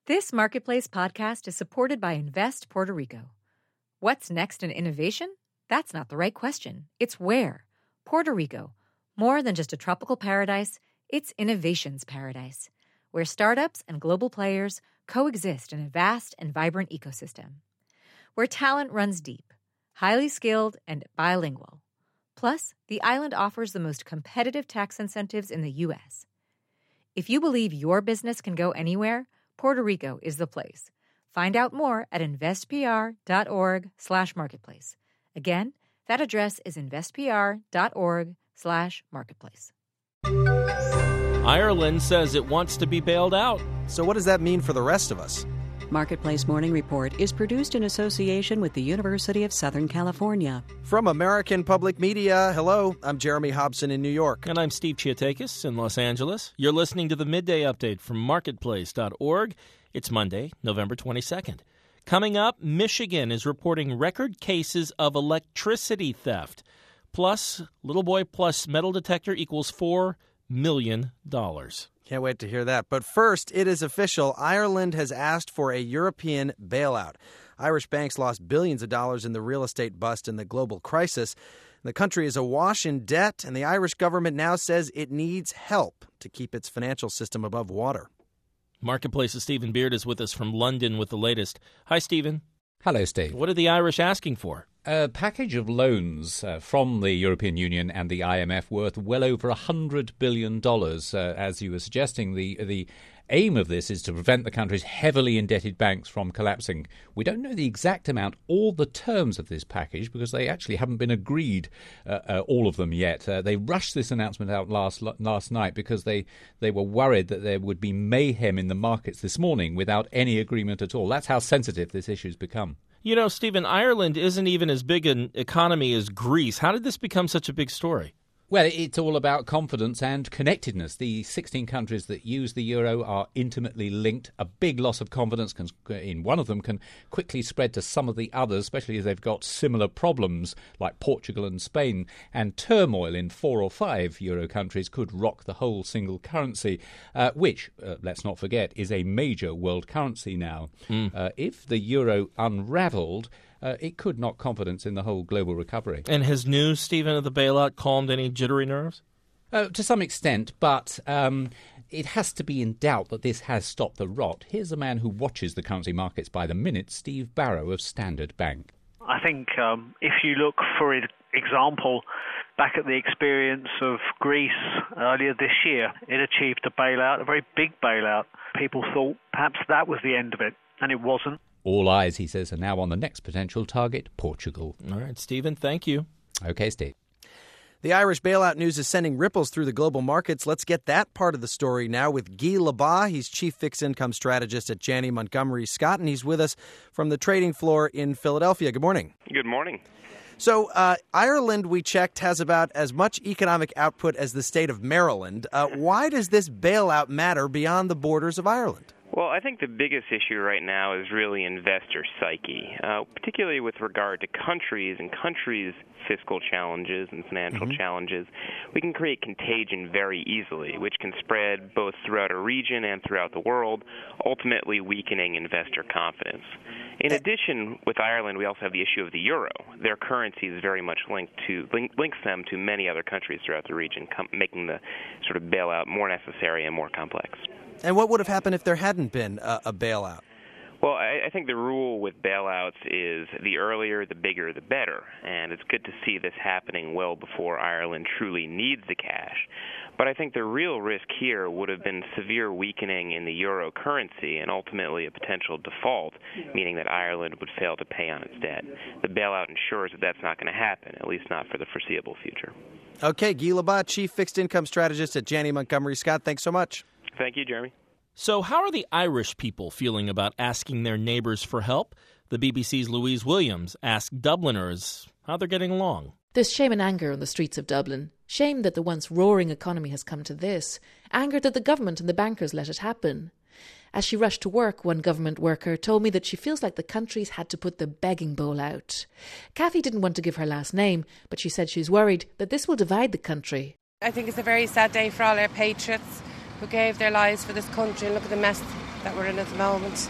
This Marketplace podcast is supported by Invest Puerto Rico. What's next in innovation? That's not the right question. It's where. Puerto Rico. More than just a tropical paradise, it's innovation's paradise, where startups and global players coexist in a vast and vibrant ecosystem. Where talent runs deep, highly skilled, and bilingual. Plus, the island offers the most competitive tax incentives in the U.S. If you believe your business can go anywhere, Puerto Rico is the place. Find out more at investpr.org/marketplace. Again, that address is investpr.org/marketplace. Ireland says it wants to be bailed out. So what does that mean for the rest of us? Marketplace Morning Report is produced in association with the University of Southern California. From American Public Media, hello, I'm Jeremy Hobson in New York. And I'm Steve Chiatakis in Los Angeles. You're listening to the Midday Update from Marketplace.org. It's Monday, November 22nd. Coming up, Michigan is reporting record cases of electricity theft. Plus, Little Boy Plus metal detector equals $4 million. Can't wait to hear that. But first, it is official. Ireland has asked for a European bailout. Irish banks lost billions of dollars in the real estate bust and the global crisis. The country is awash in debt, and the Irish government now says it needs help to keep its financial system above water. Marketplace's Stephen Beard is with us from London with the latest. Hi, Stephen. Hello, Steve. What are the Irish asking for? A package of loans from the European Union and the IMF worth well over $100 billion. As you were suggesting, the aim of this is to prevent the country's heavily indebted banks from collapsing. We don't know the exact amount or the terms of this package because they actually haven't been agreed, all of them yet. They rushed this announcement out last night because they were worried that there would be mayhem in the markets this morning without any agreement at all. That's how sensitive this issue's become. You know, Stephen, Ireland isn't even as big an economy as Greece. How did this become such a big story? Well, it's all about confidence and connectedness. The 16 countries that use the euro are intimately linked. A big loss of confidence in one of them can quickly spread to some of the others, especially as they've got similar problems like Portugal and Spain. And turmoil in 4 or 5 euro countries could rock the whole single currency, which, let's not forget, is a major world currency now. If the euro unravelled, it could knock confidence in the whole global recovery. And has news, Stephen, of the bailout calmed any jittery nerves? To some extent, but it has to be in doubt that this has stopped the rot. Here's a man who watches the currency markets by the minute, Steve Barrow of Standard Bank. I think if you look, for example, back at the experience of Greece earlier this year, it achieved a bailout, a very big bailout. People thought perhaps that was the end of it, and it wasn't. All eyes, he says, are now on the next potential target, Portugal. All right, Stephen, thank you. Okay, Steve. The Irish bailout news is sending ripples through the global markets. Let's get that part of the story now with Guy Lebas. He's chief fixed income strategist at Janney Montgomery Scott, and he's with us from the trading floor in Philadelphia. Good morning. Good morning. So Ireland, we checked, has about as much economic output as the state of Maryland. Why does this bailout matter beyond the borders of Ireland? Well, I think the biggest issue right now is really investor psyche, particularly with regard to countries and countries' fiscal challenges and financial challenges. We can create contagion very easily, which can spread both throughout a region and throughout the world, ultimately weakening investor confidence. In addition, with Ireland, we also have the issue of the euro. Their currency is very much links them to many other countries throughout the region, making the sort of bailout more necessary and more complex. And what would have happened if there hadn't been a bailout? Well, I think the rule with bailouts is the earlier, the bigger, the better. And it's good to see this happening well before Ireland truly needs the cash. But I think the real risk here would have been severe weakening in the euro currency and ultimately a potential default, meaning that Ireland would fail to pay on its debt. The bailout ensures that that's not going to happen, at least not for the foreseeable future. Okay, Guy Lebas, chief fixed income strategist at Janney Montgomery Scott. Thanks so much. Thank you, Jeremy. So how are the Irish people feeling about asking their neighbors for help? The BBC's Louise Williams asked Dubliners how they're getting along. There's shame and anger on the streets of Dublin. Shame that the once roaring economy has come to this. Anger that the government and the bankers let it happen. As she rushed to work, one government worker told me that she feels like the country's had to put the begging bowl out. Kathy didn't want to give her last name, but she said she's worried that this will divide the country. I think it's a very sad day for all our patriots who gave their lives for this country, and look at the mess that we're in at the moment.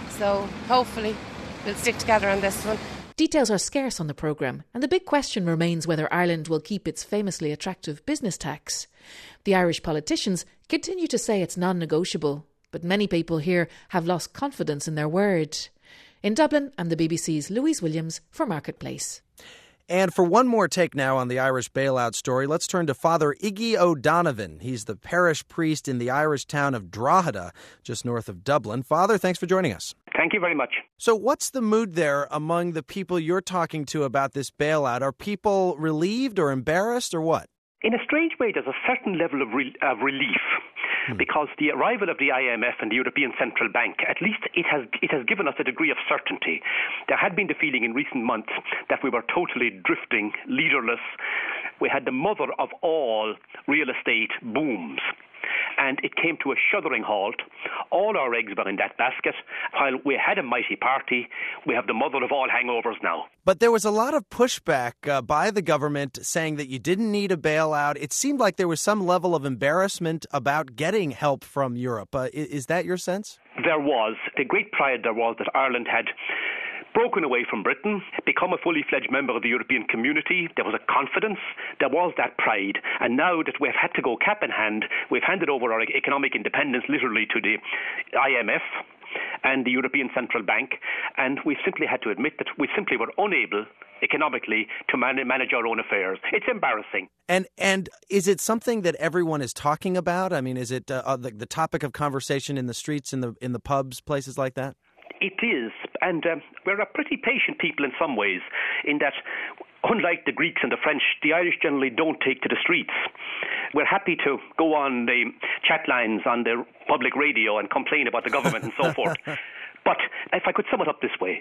So hopefully we'll stick together on this one. Details are scarce on the programme, and the big question remains whether Ireland will keep its famously attractive business tax. The Irish politicians continue to say it's non-negotiable, but many people here have lost confidence in their word. In Dublin, I'm the BBC's Louise Williams for Marketplace. And for one more take now on the Irish bailout story, let's turn to Father Iggy O'Donovan. He's the parish priest in the Irish town of Drogheda, just north of Dublin. Father, thanks for joining us. Thank you very much. So what's the mood there among the people you're talking to about this bailout? Are people relieved or embarrassed or what? In a strange way, there's a certain level of relief. Because the arrival of the IMF and the European Central Bank, at least it has given us a degree of certainty. There had been the feeling in recent months that we were totally drifting, leaderless. We had the mother of all real estate booms. And it came to a shuddering halt. All our eggs were in that basket. While we had a mighty party, we have the mother of all hangovers now. But there was a lot of pushback by the government saying that you didn't need a bailout. It seemed like there was some level of embarrassment about getting help from Europe. Is that your sense? There was. The great pride there was that Ireland had broken away from Britain, become a fully fledged member of the European community. There was a confidence, there was that pride. And now that we've had to go cap in hand, we've handed over our economic independence literally to the IMF and the European Central Bank, and we've simply had to admit that we simply were unable economically to manage our own affairs. It's embarrassing. And is it something that everyone is talking about? I mean, is it the topic of conversation in the streets, in the pubs, places like that? It is, and we're a pretty patient people in some ways, in that, unlike the Greeks and the French, the Irish generally don't take to the streets. We're happy to go on the chat lines on the public radio and complain about the government and so forth. But if I could sum it up this way,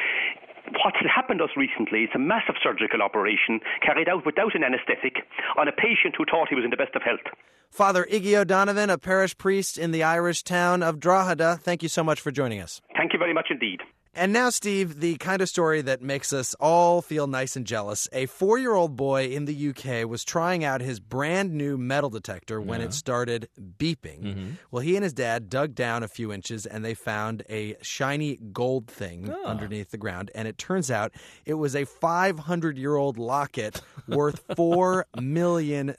what's happened to us recently is a massive surgical operation carried out without an anaesthetic on a patient who thought he was in the best of health. Father Iggy O'Donovan, a parish priest in the Irish town of Drogheda, thank you so much for joining us. Thank you very much indeed. And now, Steve, the kind of story that makes us all feel nice and jealous. A 4-year-old boy in the UK was trying out his brand new metal detector when it started beeping. Mm-hmm. Well, he and his dad dug down a few inches and they found a shiny gold thing underneath the ground. And it turns out it was a 500-year-old locket worth $4 million.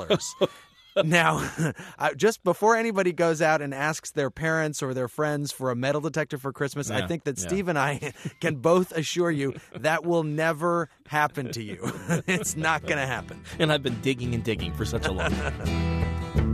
Now, just before anybody goes out and asks their parents or their friends for a metal detector for Christmas, I think that Steve and I can both assure you that will never happen to you. It's not going to happen. And I've been digging and digging for such a long time.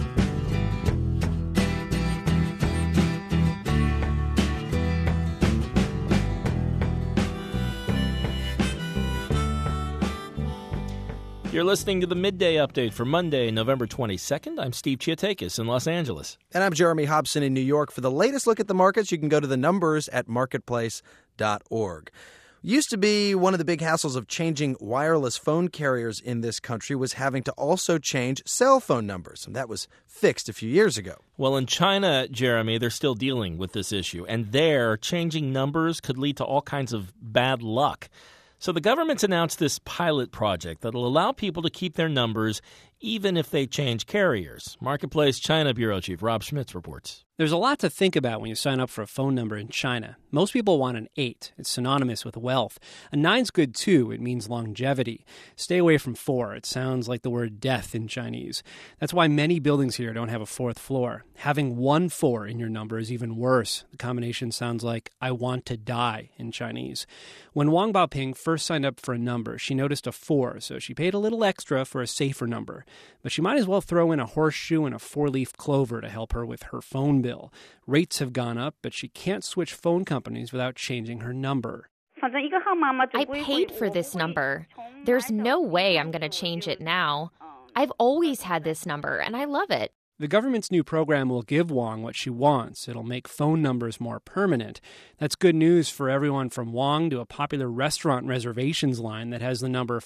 You're listening to the Midday Update for Monday, November 22nd. I'm Steve Chiatakis in Los Angeles. And I'm Jeremy Hobson in New York. For the latest look at the markets, you can go to the numbers at marketplace.org. Used to be one of the big hassles of changing wireless phone carriers in this country was having to also change cell phone numbers. And that was fixed a few years ago. Well, in China, Jeremy, they're still dealing with this issue. And there, changing numbers could lead to all kinds of bad luck. So the government's announced this pilot project that'll allow people to keep their numbers even if they change carriers. Marketplace China Bureau Chief Rob Schmitz reports. There's a lot to think about when you sign up for a phone number in China. Most people want an 8. It's synonymous with wealth. A 9's good too. It means longevity. Stay away from 4. It sounds like the word death in Chinese. That's why many buildings here don't have a 4th floor. Having 1 4 in your number is even worse. The combination sounds like I want to die in Chinese. When Wang Baoping first signed up for a number, she noticed a 4, so she paid a little extra for a safer number. But she might as well throw in a horseshoe and a 4-leaf clover to help her with her phone bill. Rates have gone up, but she can't switch phone companies without changing her number. I paid for this number. There's no way I'm going to change it now. I've always had this number, and I love it. The government's new program will give Wang what she wants. It'll make phone numbers more permanent. That's good news for everyone from Wang to a popular restaurant reservations line that has the number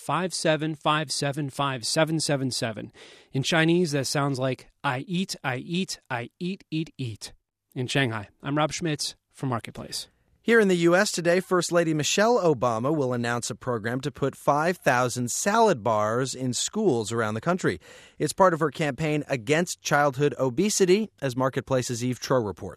575757777. In Chinese, that sounds like I eat, I eat, I eat, eat, eat. In Shanghai, I'm Rob Schmitz for Marketplace. Here in the U.S. today, First Lady Michelle Obama will announce a program to put 5,000 salad bars in schools around the country. It's part of her campaign against childhood obesity, as Marketplace's Eve Tro reports.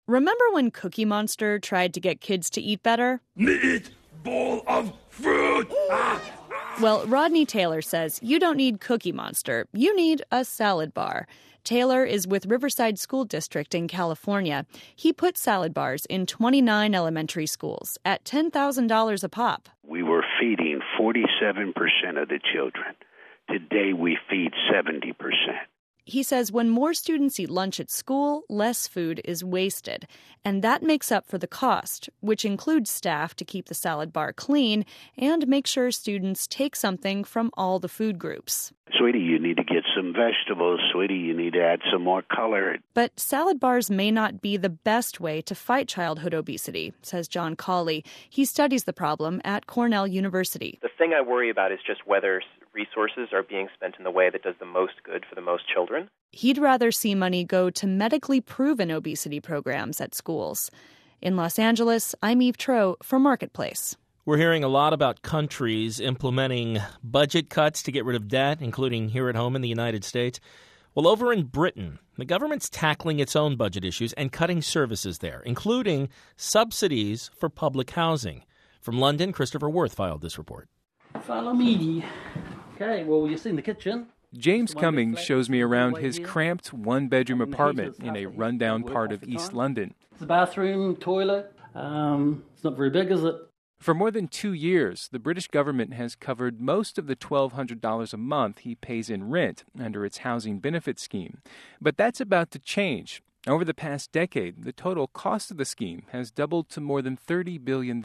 Remember when Cookie Monster tried to get kids to eat better? Meat bowl of fruit! Well, Rodney Taylor says you don't need Cookie Monster. You need a salad bar. Taylor is with Riverside School District in California. He put salad bars in 29 elementary schools at $10,000 a pop. We were feeding 47% of the children. Today we feed 70%. He says when more students eat lunch at school, less food is wasted. And that makes up for the cost, which includes staff to keep the salad bar clean and make sure students take something from all the food groups. Sweetie, you need to get some vegetables. Sweetie, you need to add some more color. But salad bars may not be the best way to fight childhood obesity, says John Cawley. He studies the problem at Cornell University. The thing I worry about is just whether resources are being spent in the way that does the most good for the most children. He'd rather see money go to medically proven obesity programs at schools. In Los Angeles, I'm Eve Troeh for Marketplace. We're hearing a lot about countries implementing budget cuts to get rid of debt, including here at home in the United States. Well, over in Britain, the government's tackling its own budget issues and cutting services there, including subsidies for public housing. From London, Christopher Worth filed this report. Follow me. Okay, well, you've seen the kitchen. James Cummings shows me around his cramped one-bedroom apartment in a rundown part of East London. It's a bathroom, toilet. It's not very big, is it? For more than 2 years, the British government has covered most of the $1,200 a month he pays in rent under its housing benefit scheme. But that's about to change. Over the past decade, the total cost of the scheme has doubled to more than $30 billion.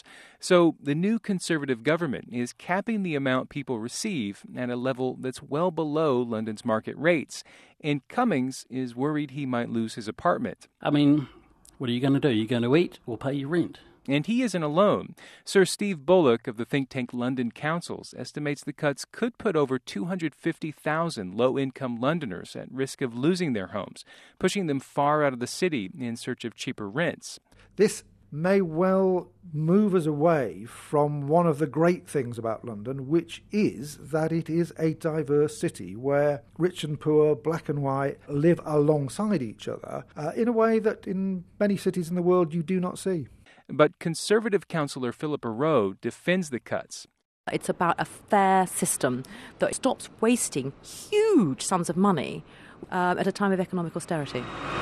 So the new Conservative government is capping the amount people receive at a level that's well below London's market rates. And Cummings is worried he might lose his apartment. I mean, what are you going to do? You're going to eat or pay your rent? And he isn't alone. Sir Steve Bullock of the think tank London Councils estimates the cuts could put over 250,000 low-income Londoners at risk of losing their homes, pushing them far out of the city in search of cheaper rents. This may well move us away from one of the great things about London, which is that it is a diverse city where rich and poor, black and white, live alongside each other in a way that in many cities in the world you do not see. But Conservative councillor Philippa Rowe defends the cuts. It's about a fair system that stops wasting huge sums of money at a time of economic austerity.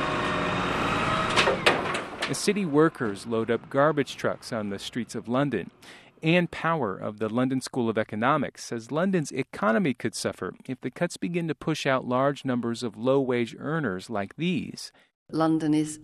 The city workers load up garbage trucks on the streets of London. Anne Power of the London School of Economics says London's economy could suffer if the cuts begin to push out large numbers of low-wage earners like these. London is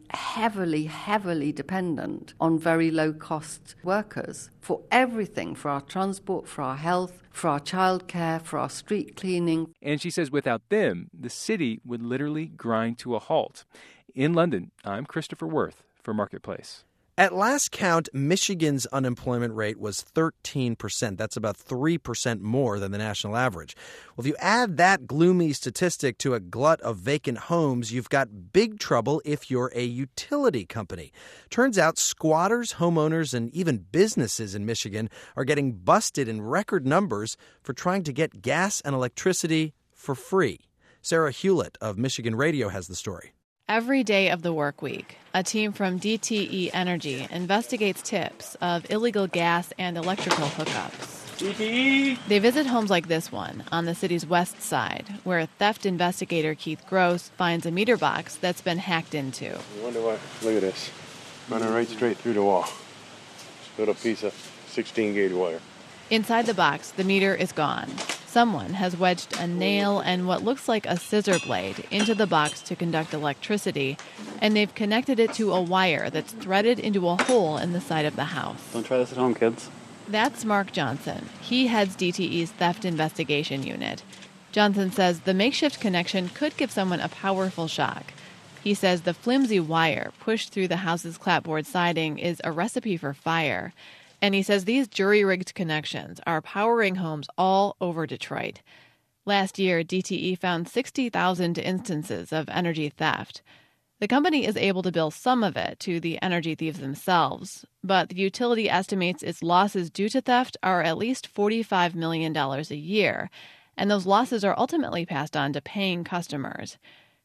heavily dependent on very low-cost workers for everything, for our transport, for our health, for our childcare, for our street cleaning. And she says without them, the city would literally grind to a halt. In London, I'm Christopher Worth for Marketplace. At last count, Michigan's unemployment rate was 13%. That's about 3% more than the national average. Well, if you add that gloomy statistic to a glut of vacant homes, you've got big trouble if you're a utility company. Turns out squatters, homeowners, and even businesses in Michigan are getting busted in record numbers for trying to get gas and electricity for free. Sarah Hewlett of Michigan Radio has the story. Every day of the work week, a team from DTE Energy investigates tips of illegal gas and electrical hookups. DTE! They visit homes like this one on the city's west side, where theft investigator Keith Gross finds a meter box that's been hacked into. I wonder what. Look at this. Running right straight through the wall. Just put a piece of 16-gauge wire. Inside the box, the meter is gone. Someone has wedged a nail and what looks like a scissor blade into the box to conduct electricity, and they've connected it to a wire that's threaded into a hole in the side of the house. Don't try this at home, kids. That's Mark Johnson. He heads DTE's theft investigation unit. Johnson says the makeshift connection could give someone a powerful shock. He says the flimsy wire pushed through the house's clapboard siding is a recipe for fire. And he says these jury-rigged connections are powering homes all over Detroit. Last year, DTE found 60,000 instances of energy theft. The company is able to bill some of it to the energy thieves themselves, but the utility estimates its losses due to theft are at least $45 million a year, and those losses are ultimately passed on to paying customers.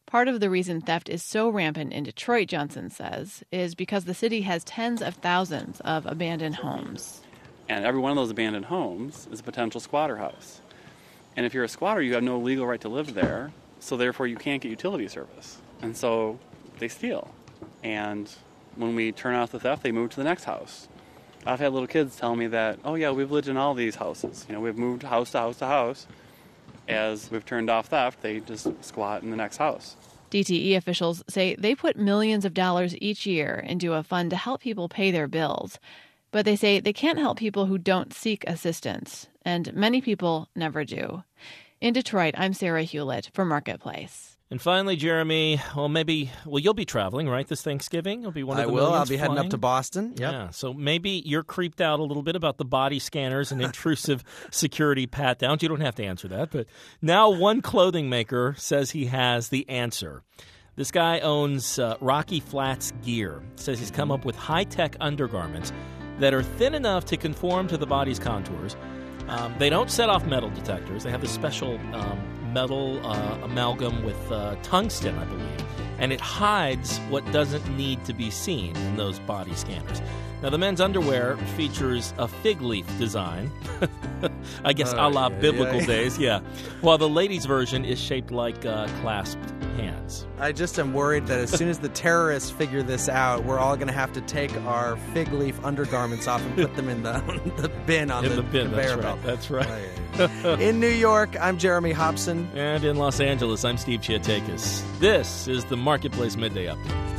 Part of the reason theft is so rampant in Detroit, Johnson says, is because the city has tens of thousands of abandoned homes. And every one of those abandoned homes is a potential squatter house. And if you're a squatter, you have no legal right to live there, so therefore you can't get utility service. And so they steal. And when we turn off the theft, they move to the next house. I've had little kids tell me that, oh yeah, we've lived in all these houses. We've moved house to house to house. As we've turned off theft, they just squat in the next house. DTE officials say they put millions of dollars each year into a fund to help people pay their bills. But they say they can't help people who don't seek assistance, and many people never do. In Detroit, I'm Sarah Hewlett for Marketplace. And finally, Jeremy, you'll be traveling, right, this Thanksgiving? You'll be one of the millions I'll be flying. heading up to Boston. Yep. Yeah, so maybe you're creeped out a little bit about the body scanners and intrusive security pat-downs. You don't have to answer that. But now one clothing maker says he has the answer. This guy owns Rocky Flats Gear. Says he's come up with high-tech undergarments that are thin enough to conform to the body's contours. They don't set off metal detectors. They have this special metal amalgam with tungsten, I believe, and it hides what doesn't need to be seen in those body scanners. Now, the men's underwear features a fig leaf design, I guess a la biblical days, while the ladies' version is shaped like clasped hands. I just am worried that as soon as the terrorists figure this out, we're all going to have to take our fig leaf undergarments off and put them in the bin on the conveyor belt. That's right. In New York, I'm Jeremy Hobson. And in Los Angeles, I'm Steve Chiatakis. This is the Marketplace Midday Update.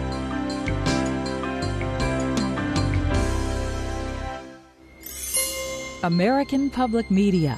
American Public Media.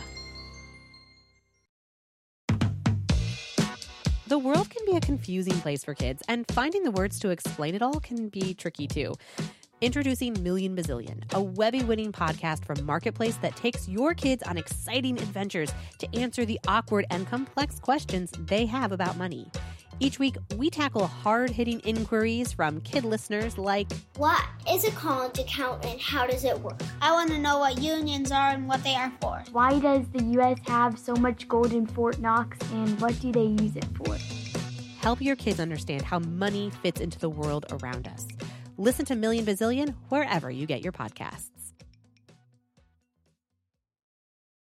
The world can be a confusing place for kids, and finding the words to explain it all can be tricky too. Introducing Million Bazillion, a Webby-winning podcast from Marketplace that takes your kids on exciting adventures to answer the awkward and complex questions they have about money. Each week, we tackle hard-hitting inquiries from kid listeners like, what is a college account and how does it work? I want to know what unions are and what they are for. Why does the U.S. have so much gold in Fort Knox and what do they use it for? Help your kids understand how money fits into the world around us. Listen to Million Bazillion wherever you get your podcasts.